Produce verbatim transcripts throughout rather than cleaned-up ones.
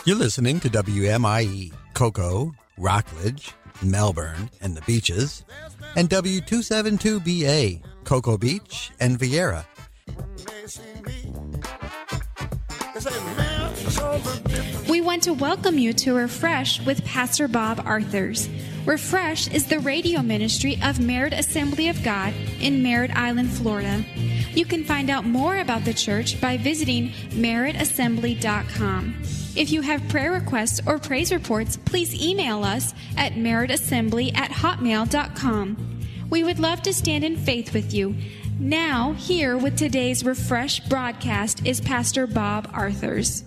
You're listening to W M I E, Cocoa, Rockledge, Melbourne, and the Beaches, and W two seventy-two B A, Cocoa Beach and Vieira. We want to welcome you to Refresh with Pastor Bob Arthurs. Refresh is the radio ministry of Merritt Assembly of God in Merritt Island, Florida. You can find out more about the church by visiting merritt assembly dot com. If you have prayer requests or praise reports, please email us at merritt assembly at hotmail dot com. We would love to stand in faith with you. Now, here with today's Refresh broadcast is Pastor Bob Arthurs.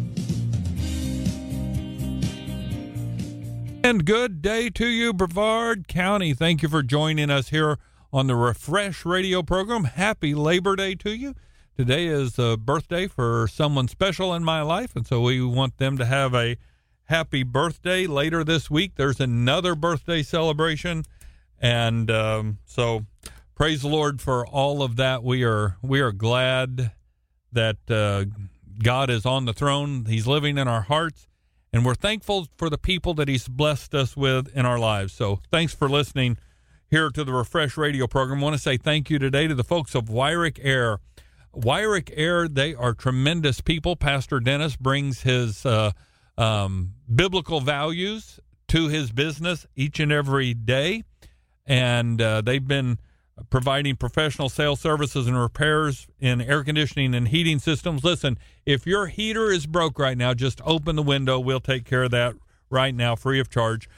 And good day to you, Brevard County. Thank you for joining us here on the Refresh radio program. Happy Labor Day to you. Today is a birthday for someone special in my life, and so we want them to have a happy birthday. Later this week, there's another birthday celebration, and um, so praise the Lord for all of that. We are we are glad that uh, God is on the throne. He's living in our hearts, and we're thankful for the people that He's blessed us with in our lives. So thanks for listening here to the Refresh radio program. I want to say thank you today to the folks of Wyrick Air. Wyrick Air, they are tremendous people. Pastor Dennis brings his uh, um, biblical values to his business each and every day, and uh, they've been providing professional sales services and repairs in air conditioning and heating systems. Listen, if your heater is broke right now, just open the window. We'll take care of that right now, free of charge.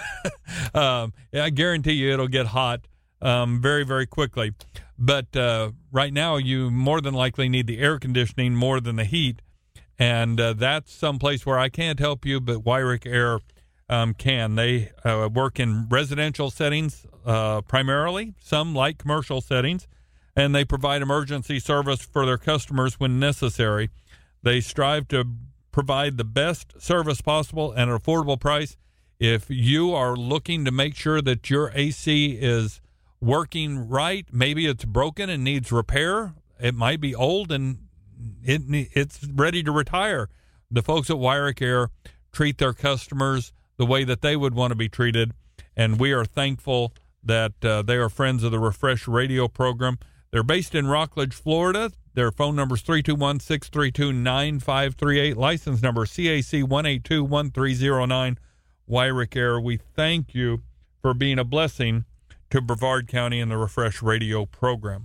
um, I guarantee you it'll get hot um, very, very quickly. But uh, right now, you more than likely need the air conditioning more than the heat, and uh, that's someplace where I can't help you, but Wyrick Air um, can. They uh, work in residential settings uh, primarily, some like commercial settings, and they provide emergency service for their customers when necessary. They strive to provide the best service possible at an affordable price. If you are looking to make sure that your A C is working right, maybe it's broken and needs repair, it might be old and it it's ready to retire, the folks at Wyrick Air treat their customers the way that they would want to be treated, and we are thankful that uh, they are friends of the Refresh radio program. They're based in Rockledge, Florida. Their phone number is three two one, six three two, nine five three eight. License number C A C one eight two one three zero nine. Wyrick Air, we thank you for being a blessing to Brevard County and the Refresh radio program.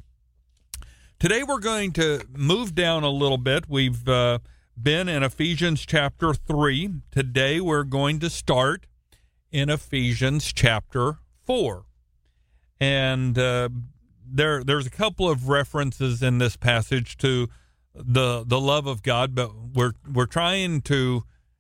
Today we're going to move down a little bit. We've uh, been in Ephesians chapter three. Today we're going to start in Ephesians chapter four. And uh, there there's a couple of references in this passage to the the love of God, but we're we're trying to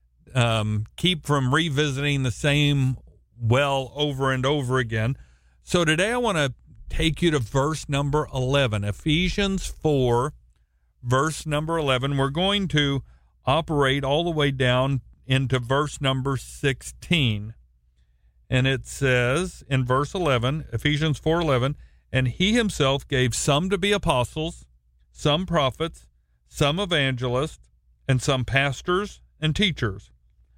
um, keep from revisiting the same well over and over again. So today I want to take you to verse number eleven, Ephesians four, verse number eleven. We're going to operate all the way down into verse number sixteen. And it says in verse eleven, Ephesians four eleven, and he himself gave some to be apostles, some prophets, some evangelists, and some pastors and teachers,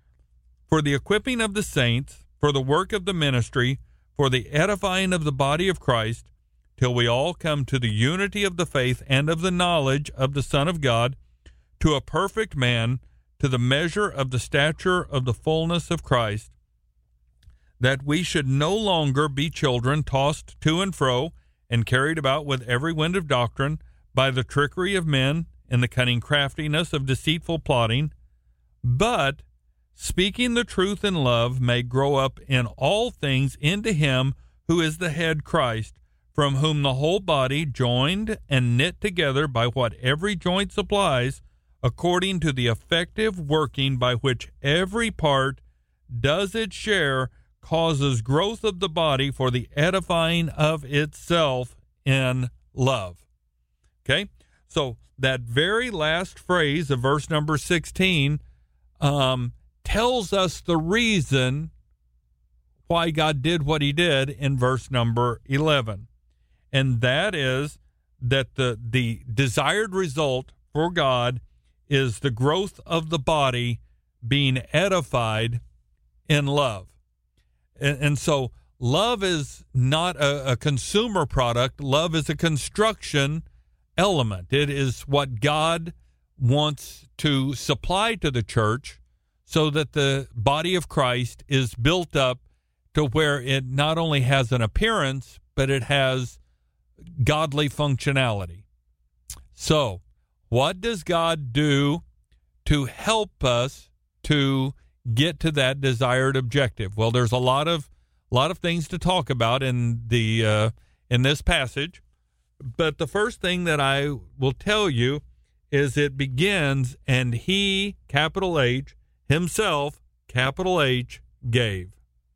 for the equipping of the saints, for the work of the ministry, for the edifying of the body of Christ, till we all come to the unity of the faith and of the knowledge of the Son of God, to a perfect man, to the measure of the stature of the fullness of Christ, that we should no longer be children tossed to and fro and carried about with every wind of doctrine by the trickery of men and the cunning craftiness of deceitful plotting, but speaking the truth in love, may grow up in all things into him who is the head, Christ, from whom the whole body, joined and knit together by what every joint supplies, according to the effective working by which every part does its share, causes growth of the body for the edifying of itself in love. Okay? So that very last phrase of verse number sixteen um, tells us the reason why God did what he did in verse number eleven. And that is that the, the desired result for God is the growth of the body being edified in love. And, and so love is not a, a consumer product. Love is a construction element. It is what God wants to supply to the church so that the body of Christ is built up to where it not only has an appearance, but it has godly functionality. So, what does God do to help us to get to that desired objective? Well, there's a lot of lot of things to talk about in the uh, in this passage, but the first thing that I will tell you is it begins, and he, capital H, himself, capital H, gave.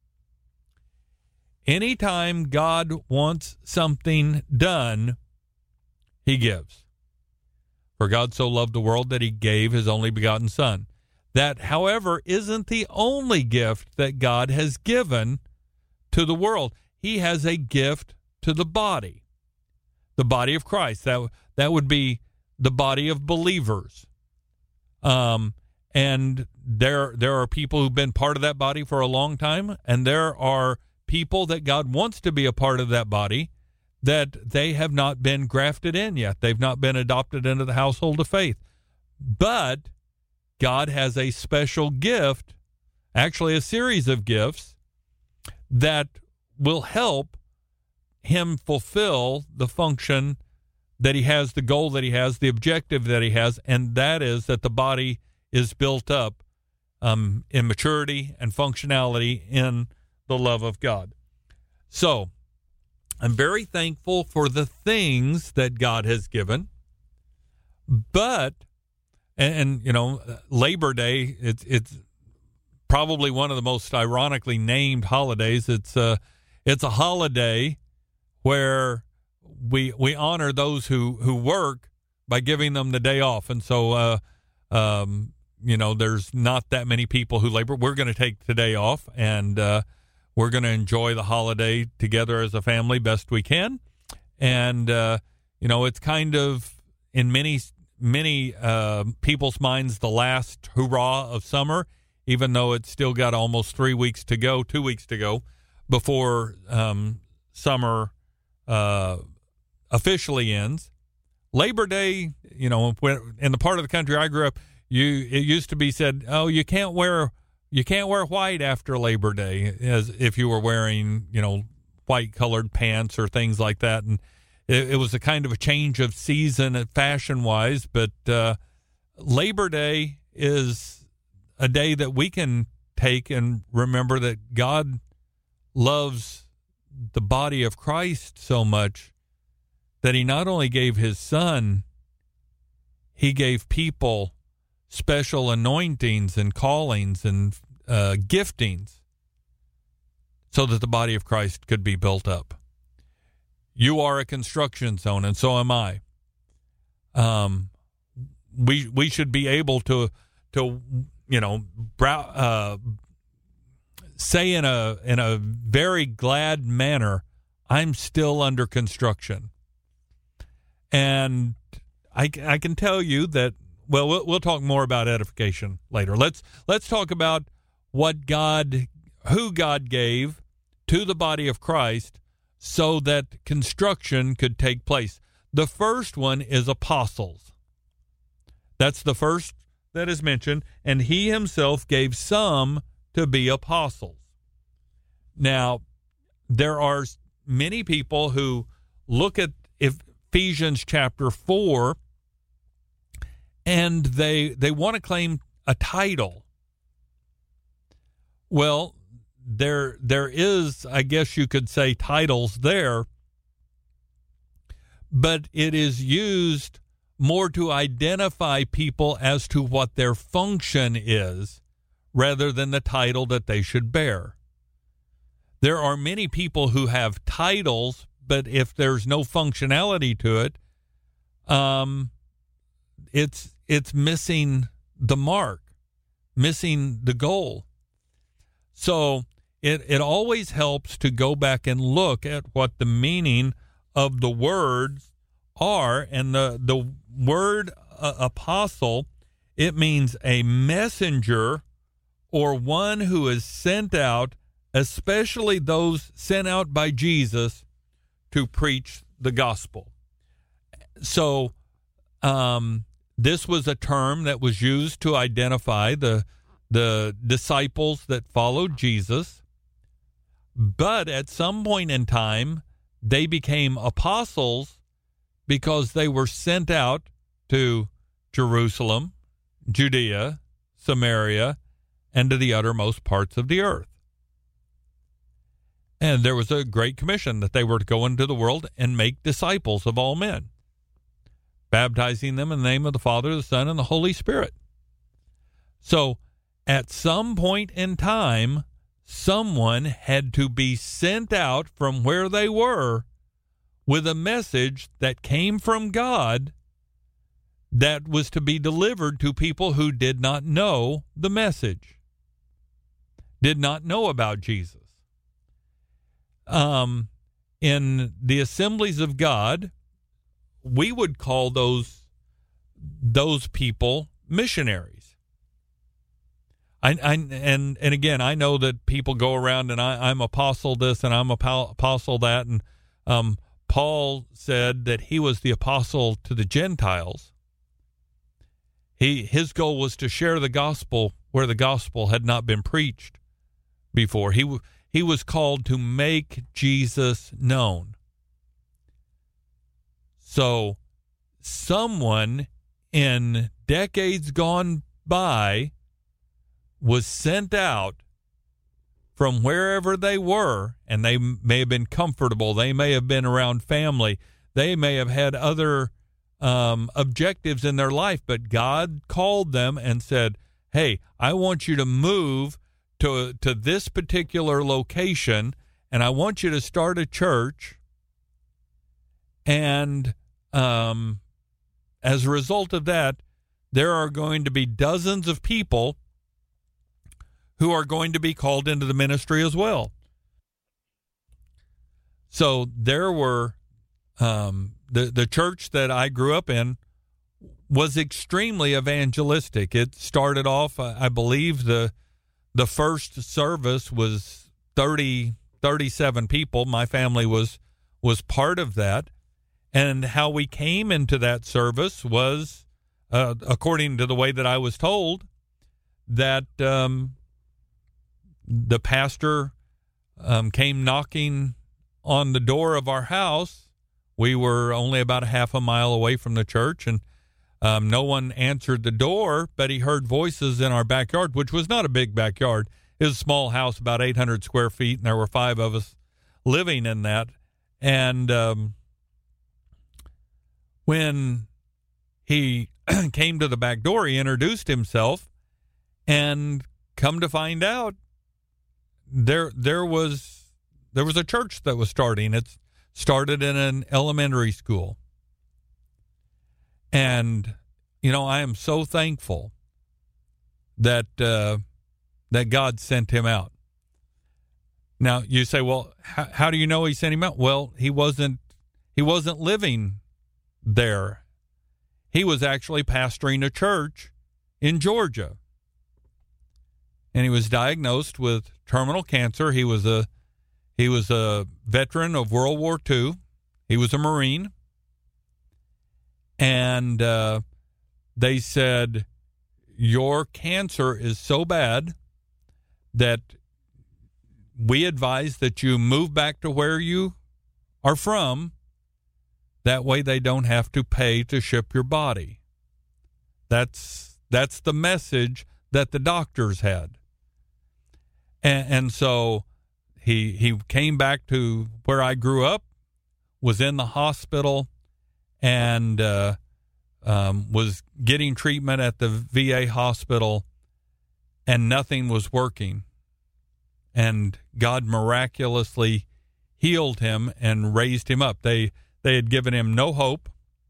Anytime God wants something done, he gives. For God so loved the world that he gave his only begotten Son. That, however, isn't the only gift that God has given to the world. He has a gift to the body, the body of Christ. That, that would be the body of believers. Um, and there, there are people who've been part of that body for a long time, and there are people that God wants to be a part of that body that they have not been grafted in yet. They've not been adopted into the household of faith. But God has a special gift, actually a series of gifts, that will help him fulfill the function that he has, the goal that he has, the objective that he has, and that is that the body is built up um, in maturity and functionality in the love of God. So, I'm very thankful for the things that God has given, but, and, and you know, Labor Day, it's it's probably one of the most ironically named holidays. It's a, it's a holiday where we we honor those who, who work by giving them the day off. And so, uh, um, you know, there's not that many people who labor. We're going to take today off, and uh, we're going to enjoy the holiday together as a family best we can. And, uh, you know, it's kind of, in many, many uh, people's minds, the last hurrah of summer, even though it's still got almost three weeks to go, two weeks to go, before um, summer uh, officially ends. Labor Day, you know, in the part of the country I grew up, you it used to be said, oh, you can't wear you can't wear white after Labor Day, as if you were wearing, you know, white colored pants or things like that. And it, it was a kind of a change of season fashion wise. But uh, Labor Day is a day that we can take and remember that God loves the body of Christ so much that he not only gave his Son, he gave people special anointings and callings and uh, giftings so that the body of Christ could be built up. You are a construction zone, and so am I. Um, we we should be able to to you know brow, uh, say in a in a very glad manner, I'm still under construction. And I, I can tell you that, well, well, we'll talk more about edification later. Let's let's talk about what God, who God gave to the body of Christ so that construction could take place. The first one is apostles. That's the first that is mentioned, and he himself gave some to be apostles. Now, there are many people who look at if Ephesians chapter four, and they they want to claim a title. Well, there there is, I guess you could say, titles there, but it is used more to identify people as to what their function is, rather than the title that they should bear. There are many people who have titles, but if there's no functionality to it, um, it's it's missing the mark, missing the goal. So it it always helps to go back and look at what the meaning of the words are. And the, the word uh, apostle, it means a messenger or one who is sent out, especially those sent out by Jesus to preach the gospel. So um, this was a term that was used to identify the the disciples that followed Jesus. But at some point in time, they became apostles because they were sent out to Jerusalem, Judea, Samaria, and to the uttermost parts of the earth. And there was a great commission that they were to go into the world and make disciples of all men, baptizing them in the name of the Father, the Son, and the Holy Spirit. So at some point in time, someone had to be sent out from where they were with a message that came from God that was to be delivered to people who did not know the message, did not know about Jesus. Um, in the Assemblies of God, we would call those those people missionaries. I, I and and again, I know that people go around and I, I'm apostle this and I'm apostle that, and um, Paul said that he was the apostle to the Gentiles. He his goal was to share the gospel where the gospel had not been preached before. He he was called to make Jesus known. So someone in decades gone by was sent out from wherever they were, and they may have been comfortable. They may have been around family. They may have had other um, objectives in their life, but God called them and said, hey, I want you to move to, to this particular location, and I want you to start a church. And um, as a result of that, there are going to be dozens of people who are going to be called into the ministry as well. So there were, um, the, the church that I grew up in was extremely evangelistic. It started off, I believe the the first service was thirty, thirty-seven people. My family was was part of that. And how we came into that service was, uh, according to the way that I was told, that um, the pastor um, came knocking on the door of our house. We were only about a half a mile away from the church, and um, no one answered the door, but he heard voices in our backyard, which was not a big backyard. It was a small house, about eight hundred square feet, and there were five of us living in that. And um, when he came to the back door, he introduced himself, and come to find out, there there was there was a church that was starting. It started in an elementary school. And, you know, I am so thankful that uh, that God sent him out. Now, you say, well, how, how do you know he sent him out? Well, he wasn't he wasn't living there. He was actually pastoring a church in Georgia. And he was diagnosed with terminal cancer. He was a he was a veteran of World War Two. He was a Marine. And uh, they said, your cancer is so bad that we advise that you move back to where you are from. That way they don't have to pay to ship your body. That's that's the message that the doctors had. And, and so he he came back to where I grew up, was in the hospital, and uh, um, was getting treatment at the V A hospital, and nothing was working. And God miraculously healed him and raised him up. They they had given him no hope,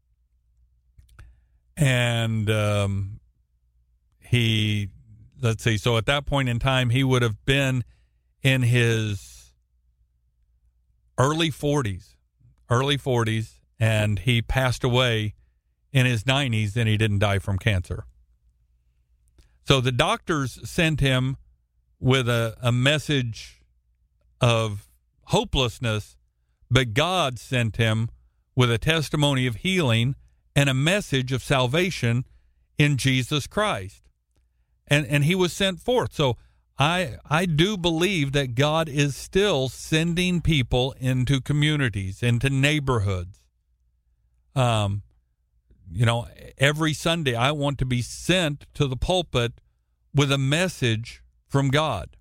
and um, he, let's see, so at that point in time, he would have been in his early forties, early forties, and he passed away in his nineties, and he didn't die from cancer. So the doctors sent him with a, a message of hopelessness, but God sent him with a testimony of healing and a message of salvation in Jesus Christ. And and he was sent forth. So I I do believe that God is still sending people into communities, into neighborhoods. Um, you know, every Sunday I want to be sent to the pulpit with a message from God.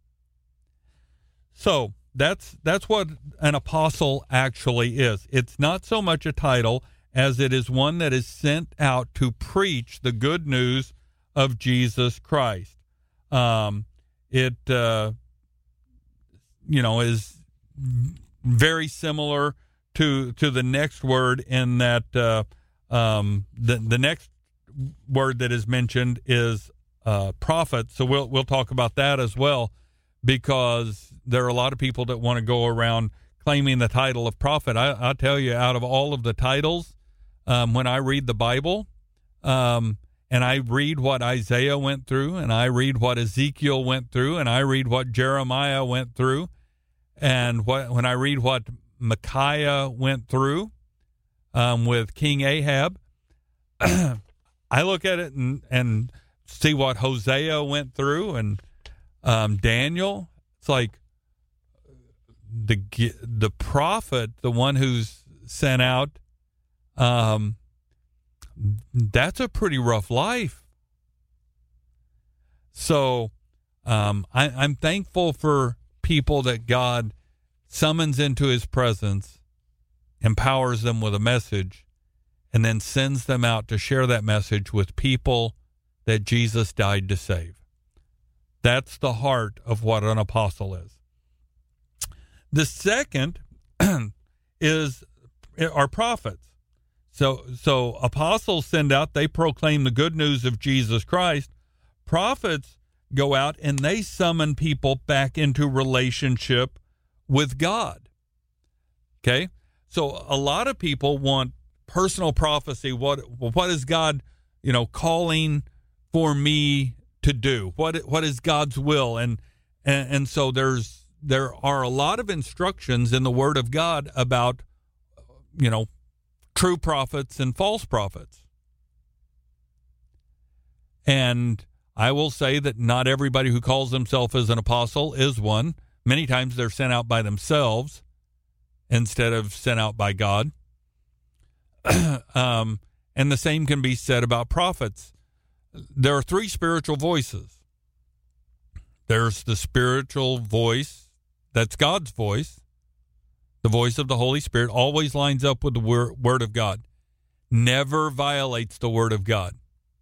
So that's that's what an apostle actually is. It's not so much a title as it is one that is sent out to preach the good news of Jesus Christ. Um, it, uh, you know, is very similar to to the next word in that uh, um, the the next word that is mentioned is uh, prophet. So we'll we'll talk about that as well, because there are a lot of people that want to go around claiming the title of prophet. I, I'll tell you, out of all of the titles, um, when I read the Bible, um, and I read what Isaiah went through, and I read what Ezekiel went through, and I read what Jeremiah went through, and what when I read what Micaiah went through um, with King Ahab, I look at it and, and see what Hosea went through, and um, Daniel. It's like the the prophet, the one who's sent out, um, that's a pretty rough life. So um, I, I'm thankful for people that God summons into his presence, empowers them with a message, and then sends them out to share that message with people that Jesus died to save. That's the heart of what an apostle is. The second is are prophets. So, so apostles send out, they proclaim the good news of Jesus Christ. Prophets go out and they summon people back into relationship with God. Okay? So a lot of people want personal prophecy. What what is God, you know, calling for me to do? What what is God's will? And and, and so there's there are a lot of instructions in the Word of God about, you know, true prophets and false prophets. And I will say that not everybody who calls himself as an apostle is one. Many times they're sent out by themselves instead of sent out by God. um, and the same can be said about prophets. There are three spiritual voices. There's the spiritual voice, that's God's voice. The voice of the Holy Spirit always lines up with the wor- Word of God, never violates the Word of God.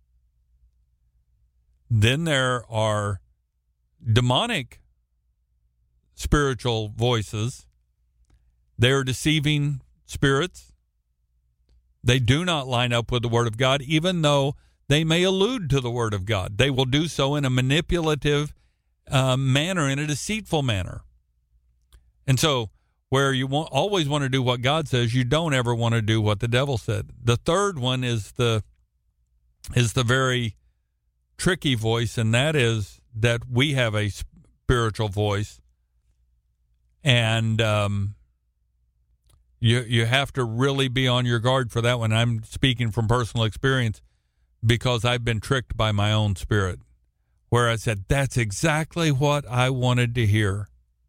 Then there are demonic spiritual voices. They're deceiving spirits. They do not line up with the Word of God, even though they may allude to the Word of God. They will do so in a manipulative uh, manner, in a deceitful manner. And so, where you want, always want to do what God says, you don't ever want to do what the devil said. The third one is the is the very tricky voice, and that is that we have a spiritual voice, and um, you you have to really be on your guard for that one. I'm speaking from personal experience because I've been tricked by my own spirit, where I said, that's exactly what I wanted to hear,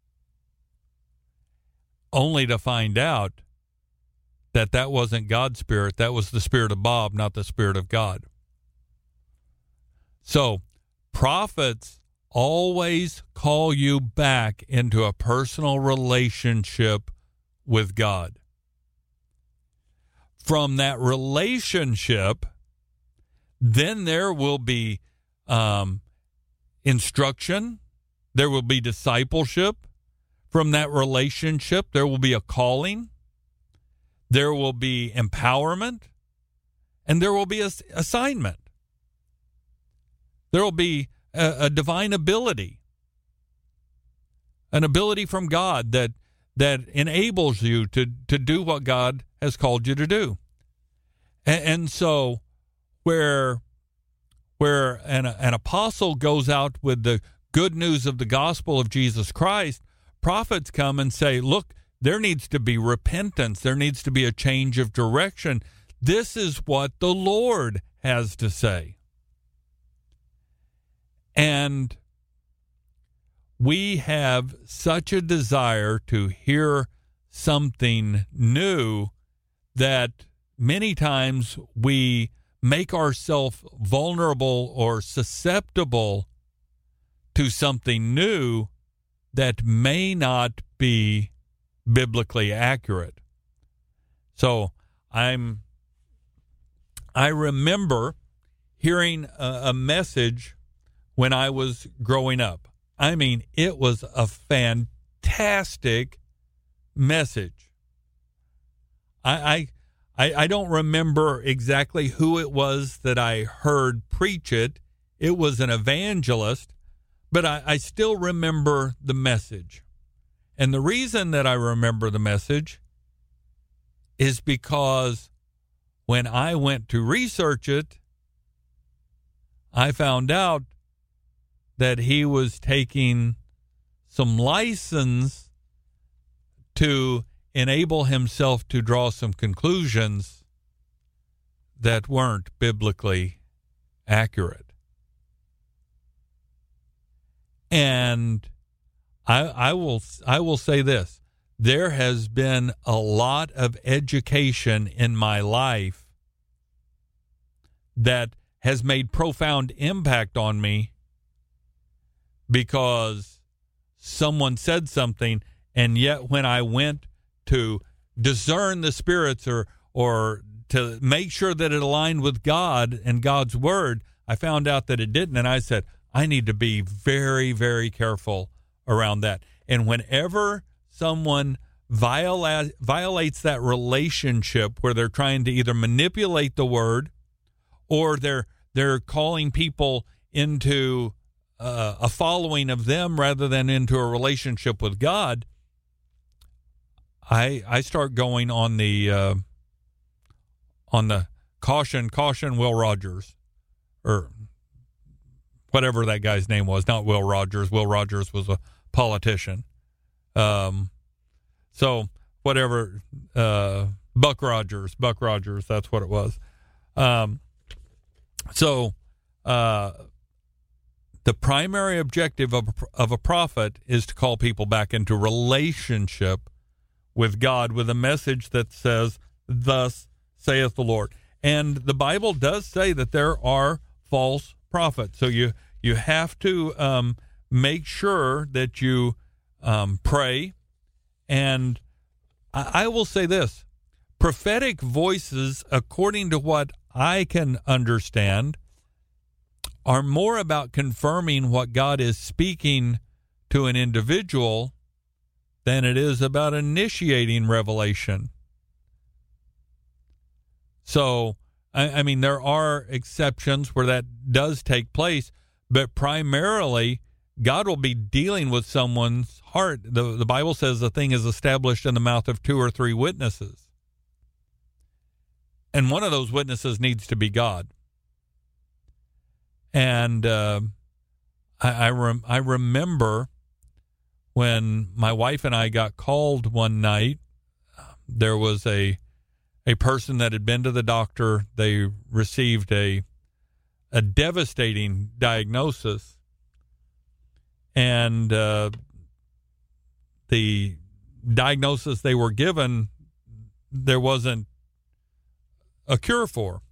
only to find out that that wasn't God's spirit. That was the spirit of Bob, not the spirit of God. So prophets always call you back into a personal relationship with God. From that relationship, then there will be um, instruction. There will be discipleship. From that relationship, there will be a calling. There will be empowerment. And there will be an assignment. There will be a, a divine ability, an ability from God that that enables you to, to do what God has called you to do. And, and so where where an, an apostle goes out with the good news of the gospel of Jesus Christ, prophets come and say, look, there needs to be repentance. There needs to be a change of direction. This is what the Lord has to say. And we have such a desire to hear something new that many times we make ourselves vulnerable or susceptible to something new that may not be biblically accurate. So I'm I remember hearing a, a message when I was growing up. I mean, it was a fantastic message. I I I don't remember exactly who it was that I heard preach it. It was an evangelist, but I, I still remember the message. And the reason that I remember the message is because when I went to research it, I found out that he was taking some license to enable himself to draw some conclusions that weren't biblically accurate. And I, I will I will say this. There has been a lot of education in my life that has made profound impact on me because someone said something, and yet when I went to discern the spirits or or to make sure that it aligned with God and God's word, I found out that it didn't, and I said, I need to be very, very careful around that. And whenever someone viola- violates that relationship where they're trying to either manipulate the word or they're they're calling people into uh, a following of them rather than into a relationship with God, I I start going on the uh, on the caution, caution, Will Rogers, or whatever that guy's name was. Not Will Rogers. Will Rogers was a politician. Um, so whatever, uh, Buck Rogers, Buck Rogers, that's what it was. Um, so, uh, the primary objective of, of a prophet is to call people back into relationship with God with a message that says, thus saith the Lord. And the Bible does say that there are false prophets. So you, you have to, um, make sure that you um, pray. And I, I will say this, prophetic voices, according to what I can understand, are more about confirming what God is speaking to an individual than it is about initiating revelation. So, I, I mean, there are exceptions where that does take place, but primarily God will be dealing with someone's heart. The, the Bible says the thing is established in the mouth of two or three witnesses. And one of those witnesses needs to be God. And uh, I, I, rem- I remember when my wife and I got called one night, there was a a person that had been to the doctor. They received a a devastating diagnosis. And uh, the diagnosis they were given, there wasn't a cure for.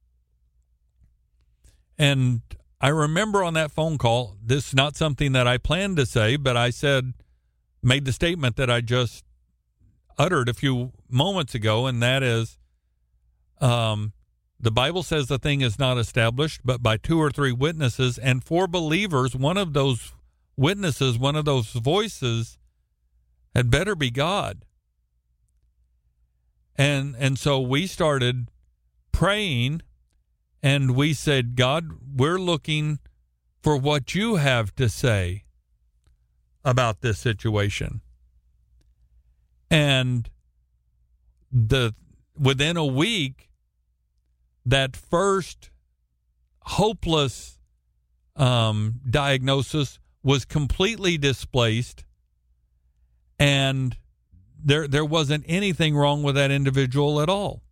And I remember on that phone call, this is not something that I planned to say, but I said, made the statement that I just uttered a few moments ago, and that is, um, the Bible says the thing is not established, but by two or three witnesses, and for believers, one of those witnesses, one of those voices had better be God. And and so we started praying, and we said, God, we're looking for what you have to say about this situation. And the within a week, that first hopeless um, diagnosis was completely displaced, and there there wasn't anything wrong with that individual at all.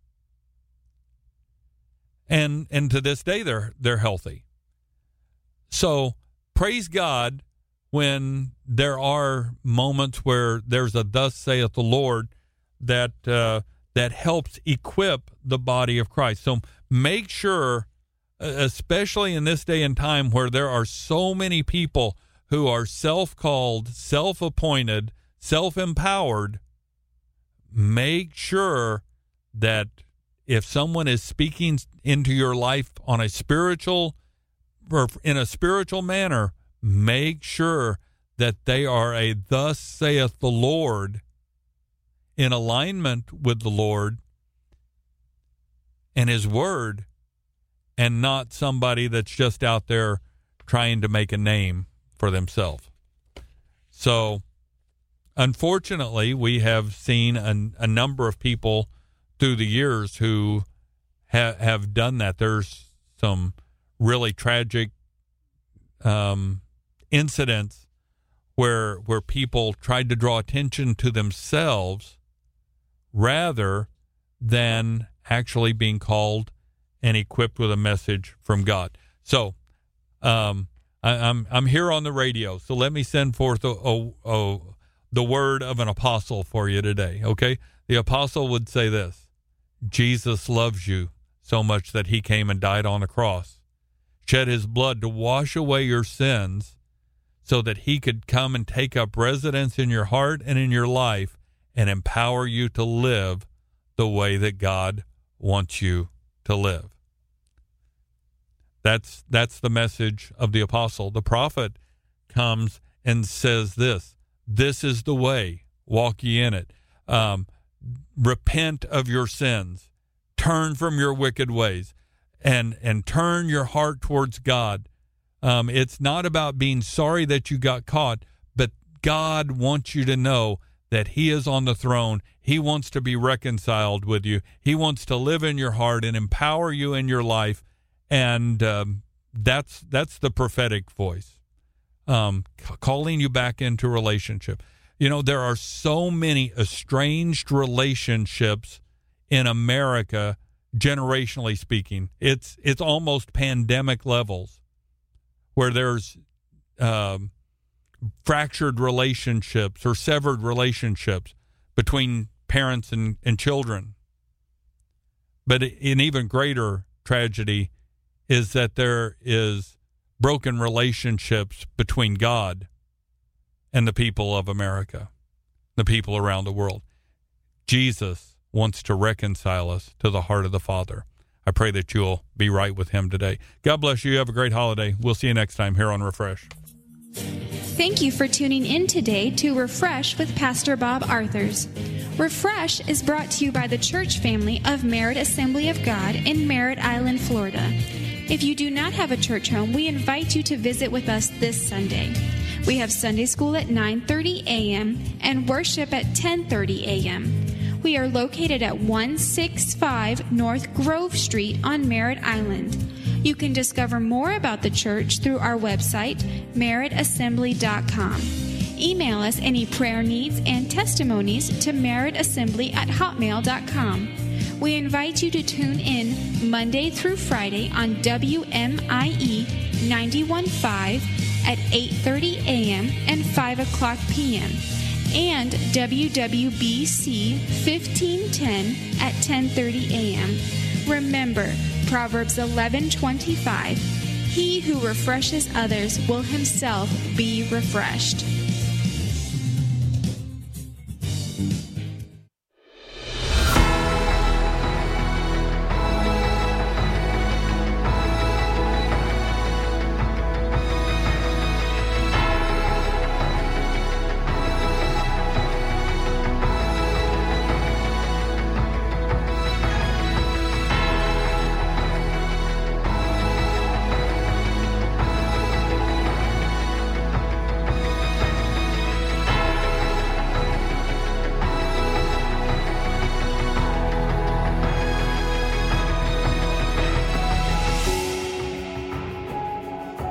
And and to this day they're they're healthy. So praise God when there are moments where there's a thus saith the Lord that uh, that helps equip the body of Christ. So make sure, especially in this day and time where there are so many people who are self-called, self-appointed, self-empowered, make sure that if someone is speaking into your life on a spiritual or in a spiritual manner, make sure that they are a thus saith the Lord, in alignment with the Lord and his word, and not somebody that's just out there trying to make a name for themselves. So, unfortunately, we have seen a, a number of people through the years who ha- have done that. There's some really tragic um, incidents where where people tried to draw attention to themselves rather than actually being called and equipped with a message from God. So, um, I, I'm I'm here on the radio, so let me send forth a, a, a, the word of an apostle for you today, okay? The apostle would say this: Jesus loves you so much that he came and died on the cross, shed his blood to wash away your sins so that he could come and take up residence in your heart and in your life and empower you to live the way that God wants you to live. That's that's the message of the apostle. The prophet comes and says this: this is the way, walk ye in it. Um, repent of your sins, turn from your wicked ways, and and turn your heart towards God. Um, it's not about being sorry that you got caught, but God wants you to know that he is on the throne. He wants to be reconciled with you. He wants to live in your heart and empower you in your life. And um, that's that's the prophetic voice, um, c- calling you back into relationship. You know, there are so many estranged relationships in America, generationally speaking. It's it's almost pandemic levels, where there's um, fractured relationships or severed relationships between parents and, and children. But an even greater tragedy is that there is broken relationships between God and the people of America, the people around the world. Jesus wants to reconcile us to the heart of the Father. I pray that you'll be right with him today. God bless you. Have a great holiday. We'll see you next time here on Refresh. Thank you for tuning in today to Refresh with Pastor Bob Arthurs. Refresh is brought to you by the church family of Merritt Assembly of God in Merritt Island, Florida. If you do not have a church home, we invite you to visit with us this Sunday. We have Sunday school at nine thirty a.m. and worship at ten thirty a.m. We are located at one sixty-five North Grove Street on Merritt Island. You can discover more about the church through our website, merritt assembly dot com. Email us any prayer needs and testimonies to merrittassembly at hotmail dot com. We invite you to tune in Monday through Friday on W M I E ninety-one point five at eight thirty a.m. and five o'clock p.m. and W W B C fifteen ten at ten thirty a.m. Remember, Proverbs eleven twenty-five, he who refreshes others will himself be refreshed.